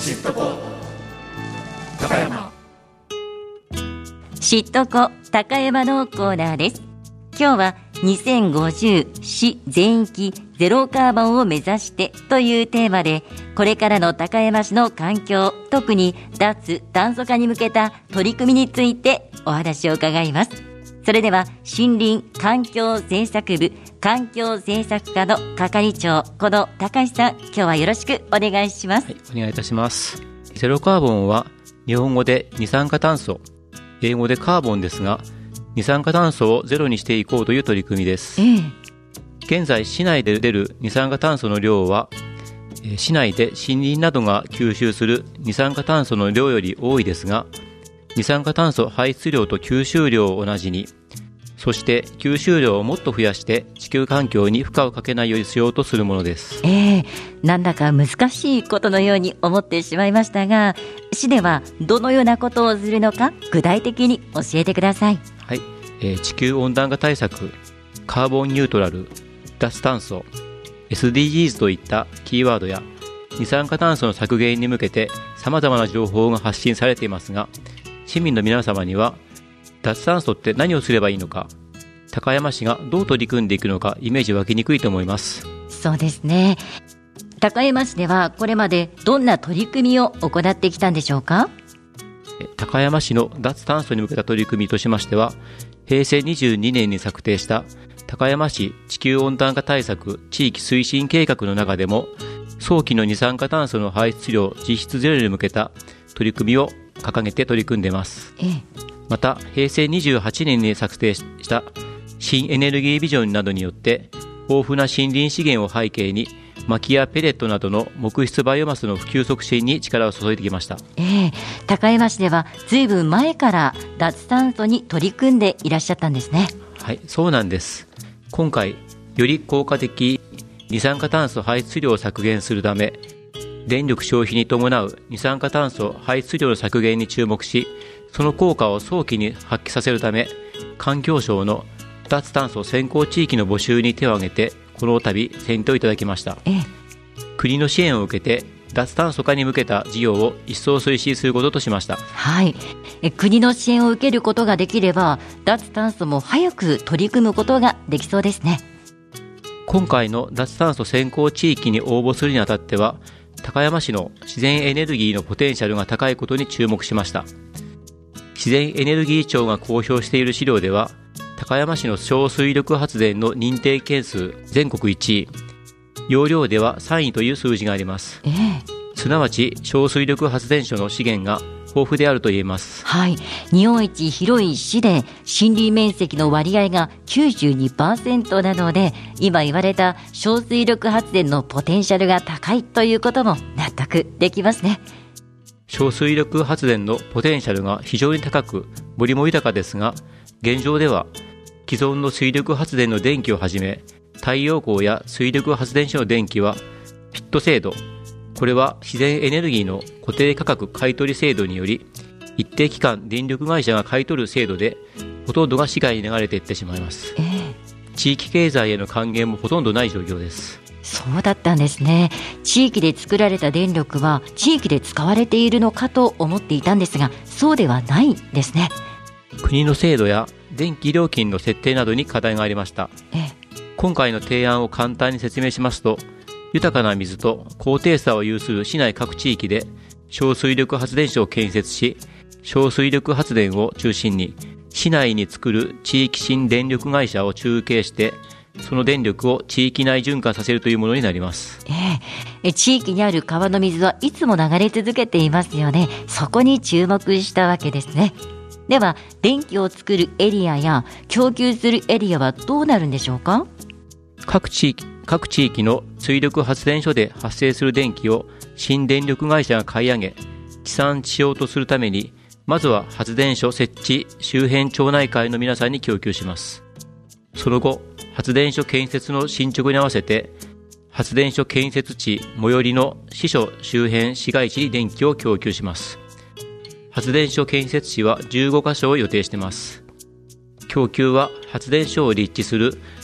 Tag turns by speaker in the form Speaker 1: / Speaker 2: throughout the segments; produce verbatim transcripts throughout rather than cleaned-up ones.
Speaker 1: 知っとこ高山。
Speaker 2: 知っとこ高山のコーナーです。今日はにせんごじゅう市全域ゼロカーボンを目指してというテーマで、これからの高山市の環境、特に脱炭素化に向けた取り組みについてお話を伺います。それでは森林環境政策部環境政策課の係長、この高橋さん、今日はよろしくお願いします。
Speaker 3: はい、お願いいたします。ゼロカーボンは日本語で二酸化炭素、英語でカーボンですが、二酸化炭素をゼロにしていこうという取り組みです。
Speaker 2: ええ、
Speaker 3: 現在市内で出る二酸化炭素の量は、市内で森林などが吸収する二酸化炭素の量より多いですが、二酸化炭素排出量と吸収量を同じに、そして吸収量をもっと増やして地球環境に負荷をかけないようにしようとするものです。
Speaker 2: ええ、なんだか難しいことのように思ってしまいましたが、市ではどのようなことをするのか具体的に教えてください。
Speaker 3: はい、えー、地球温暖化対策、カーボンニュートラル、脱炭素、エスディージーズ といったキーワードや二酸化炭素の削減に向けて様々な情報が発信されていますが、市民の皆様には脱炭素って何をすればいいのか、高山市がどう取り組んでいくのかイメージ湧きにくいと思います。
Speaker 2: そうですね。高山市ではこれまでどんな取り組みを行ってきたんでしょうか？
Speaker 3: 高山市の脱炭素に向けた取り組みとしましては、へいせいにじゅうにねんに策定した高山市地球温暖化対策地域推進計画の中でも、早期の二酸化炭素の排出量実質ゼロに向けた取り組みを掲げて取り組んでいます。
Speaker 2: ええ、
Speaker 3: またへいせいにじゅうはちねんに策定した新エネルギービジョンなどによって豊富な森林資源を背景に薪やペレットなどの木質バイオマスの普及促進に力を注いできました。
Speaker 2: ええ、高山市ではずいぶん前から脱炭素に取り組んでいらっしゃったんですね。
Speaker 3: はい、そうなんです。今回より効果的二酸化炭素排出量を削減するため、電力消費に伴う二酸化炭素排出量の削減に注目し、その効果を早期に発揮させるため、環境省の脱炭素先行地域の募集に手を挙げて、この度選定いただきました。
Speaker 2: ええ、
Speaker 3: 国の支援を受けて脱炭素化に向けた事業を一層推進することとしました。
Speaker 2: はい、え国の支援を受けることができれば、脱炭素も早く取り組むことができそうですね。
Speaker 3: 今回の脱炭素先行地域に応募するにあたっては、高山市の自然エネルギーのポテンシャルが高いことに注目しました。自然エネルギー庁が公表している資料では、高山市の小水力発電の認定件数全国いちい、容量ではさんいという数字があります。
Speaker 2: ええ、
Speaker 3: すなわち小水力発電所の資源が豊富であると言えます。
Speaker 2: はい、日本一広い市で森林面積の割合が きゅうじゅうにパーセント なので、今言われた小水力発電のポテンシャルが高いということも納得できますね。
Speaker 3: 小水力発電のポテンシャルが非常に高く、ボリューム豊かですが、現状では既存の水力発電の電気をはじめ、太陽光や水力発電所の電気はピット制度、これは自然エネルギーの固定価格買取制度により、一定期間電力会社が買い取る制度で、ほとんどが市外に流れていってしまいます。
Speaker 2: ええ、
Speaker 3: 地域経済への還元もほとんどない状況です。
Speaker 2: そうだったんですね。地域で作られた電力は地域で使われているのかと思っていたんですが、そうではないですね。
Speaker 3: 国の制度や電気料金の設定などに課題がありました。
Speaker 2: ええ、
Speaker 3: 今回の提案を簡単に説明しますと、豊かな水と高低差を有する市内各地域で小水力発電所を建設し、小水力発電を中心に市内に作る地域新電力会社を中継して、その電力を地域内循環させるというものになります。
Speaker 2: ええ、地域にある川の水はいつも流れ続けていますよね。そこに注目したわけですね。では電気を作るエリアや供給するエリアはどうなるんでしょうか？
Speaker 3: 各地域、各地域の水力発電所で発生する電気を新電力会社が買い上げ、地産地消とするために、まずは発電所設置周辺町内会の皆さんに供給します。その後、発電所建設の進捗に合わせて、発電所建設地最寄りの市所周辺市街地に電気を供給します。発電所建設地はじゅうごかしょを予定しています。供給は発電所を立地する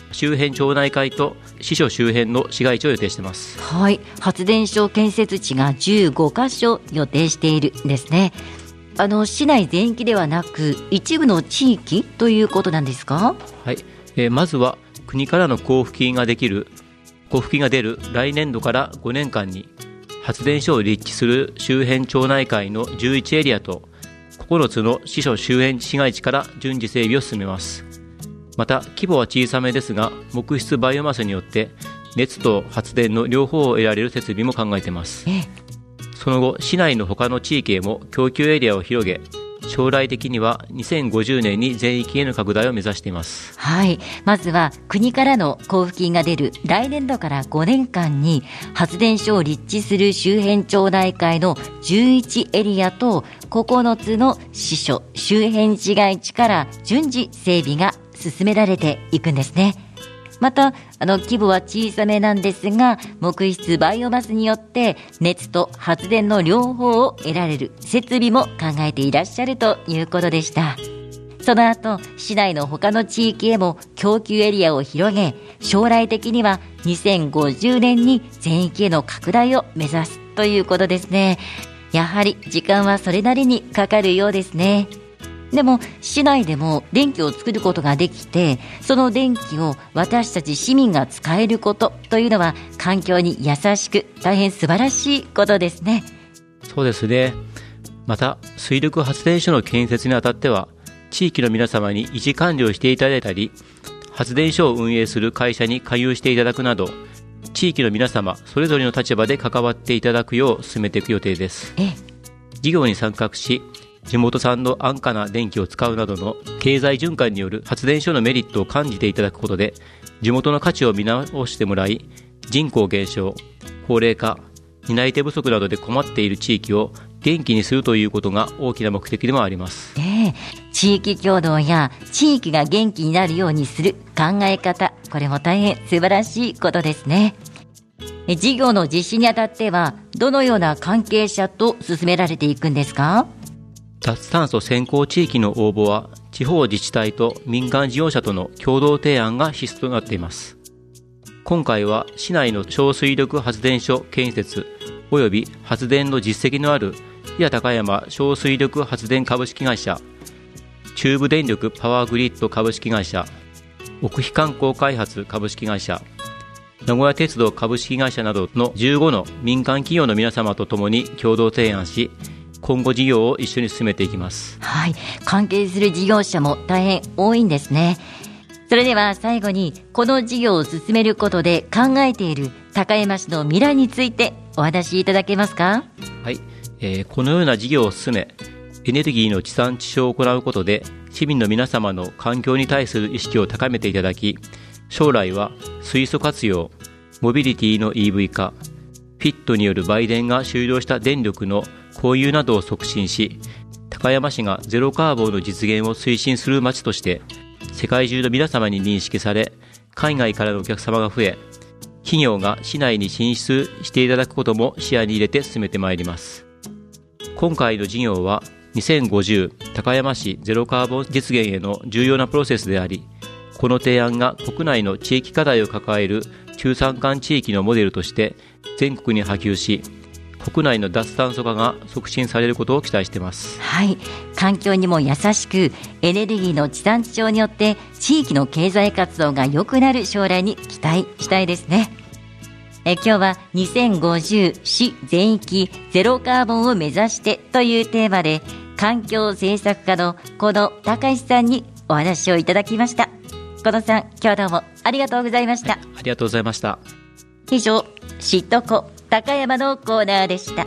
Speaker 3: 周辺町内会と支所周辺の市街地を予定しています。
Speaker 2: はい、発電所建設地がじゅうごかしょ予定しているんですね。あの市内全域ではなく一部の地域ということなんですか？
Speaker 3: はい、えー、まずは国からの交付金ができる交付金が出る来年度からごねんかんに発電所を立地する周辺町内会のじゅういちエリアとここのつの支所周辺市街地から順次整備を進めます。また規模は小さめですが木質バイオマスによって熱と発電の両方を得られる設備も考えています。その後市内の他の地域へも供給エリアを広げ、将来的にはにせんごじゅうねんに全域への拡大を目指しています。
Speaker 2: はい、まずは国からの交付金が出る来年度からごねんかんに発電所を立地する周辺町内会のじゅういちエリアとここのつの支所周辺市街地から順次整備が進められていくんですね。またあの規模は小さめなんですが木質バイオマスによって熱と発電の両方を得られる設備も考えていらっしゃるということでした。その後市内の他の地域へも供給エリアを広げ、将来的にはにせんごじゅうねんに全域への拡大を目指すということですね。やはり時間はそれなりにかかるようですね。でも市内でも電気を作ることができて、その電気を私たち市民が使えることというのは環境に優しく大変素晴らしいことですね。
Speaker 3: そうですね。また水力発電所の建設にあたっては地域の皆様に維持管理をしていただいたり、発電所を運営する会社に加入していただくなど地域の皆様それぞれの立場で関わっていただくよう進めていく予定です。
Speaker 2: え
Speaker 3: 事業に参画し地元産の安価な電気を使うなどの経済循環による発電所のメリットを感じていただくことで地元の価値を見直してもらい、人口減少、高齢化、担い手不足などで困っている地域を元気にするということが大きな目的でもあります。
Speaker 2: え地域協同や地域が元気になるようにする考え方、これも大変素晴らしいことですね。え事業の実施にあたってはどのような関係者と進められていくんですか？
Speaker 3: 脱炭素先行地域の応募は地方自治体と民間事業者との共同提案が必須となっています。今回は市内の小水力発電所建設及び発電の実績のある伊谷高山小水力発電株式会社、中部電力パワーグリッド株式会社、奥飛観光開発株式会社、名古屋鉄道株式会社などのじゅうごの民間企業の皆様とともに共同提案し、今後事業を一緒に進めていきます。
Speaker 2: はい、関係する事業者も大変多いんですね。それでは最後にこの事業を進めることで考えている高山市の未来についてお話しいただけますか？
Speaker 3: はい、えー、このような事業を進めエネルギーの地産地消を行うことで市民の皆様の環境に対する意識を高めていただき、将来は水素活用、モビリティの イーブイ 化、フィットによる売電が終了した電力の購入などを促進し、高山市がゼロカーボンの実現を推進する町として世界中の皆様に認識され、海外からのお客様が増え、企業が市内に進出していただくことも視野に入れて進めてまいります。今回の事業はにせんごじゅう高山市ゼロカーボン実現への重要なプロセスであり、この提案が国内の地域課題を抱える中山間地域のモデルとして全国に波及し、国内の脱炭素化が促進されることを期待しています。
Speaker 2: はい、環境にも優しくエネルギーの地産地消によって地域の経済活動が良くなる将来に期待したいですね。え今日はにせんごじゅう市全域ゼロカーボンを目指してというテーマで環境政策課のこの高石さんにお話をいただきました。このさん、今日はどうもありがとうございました。
Speaker 3: はい、ありがとうございました。
Speaker 2: 以上、知っとこ高山のコーナーでした。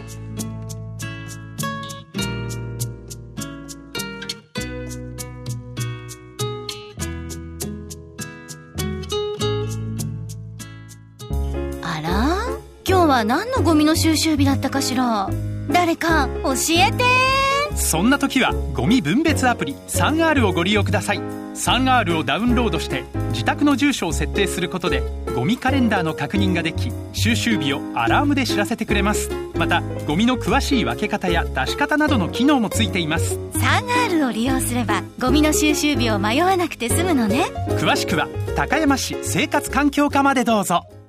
Speaker 4: あら、今日は何のゴミの収集日だったかしら。誰か教えて。
Speaker 1: そんな時はゴミ分別アプリ スリーアール をご利用ください。 スリーアール をダウンロードして自宅の住所を設定することでゴミカレンダーの確認ができ、収集日をアラームで知らせてくれます。またゴミの詳しい分け方や出し方などの機能もついています。
Speaker 4: スリーアール を利用すればゴミの収集日を迷わなくて済むのね。
Speaker 1: 詳しくは高山市生活環境課までどうぞ。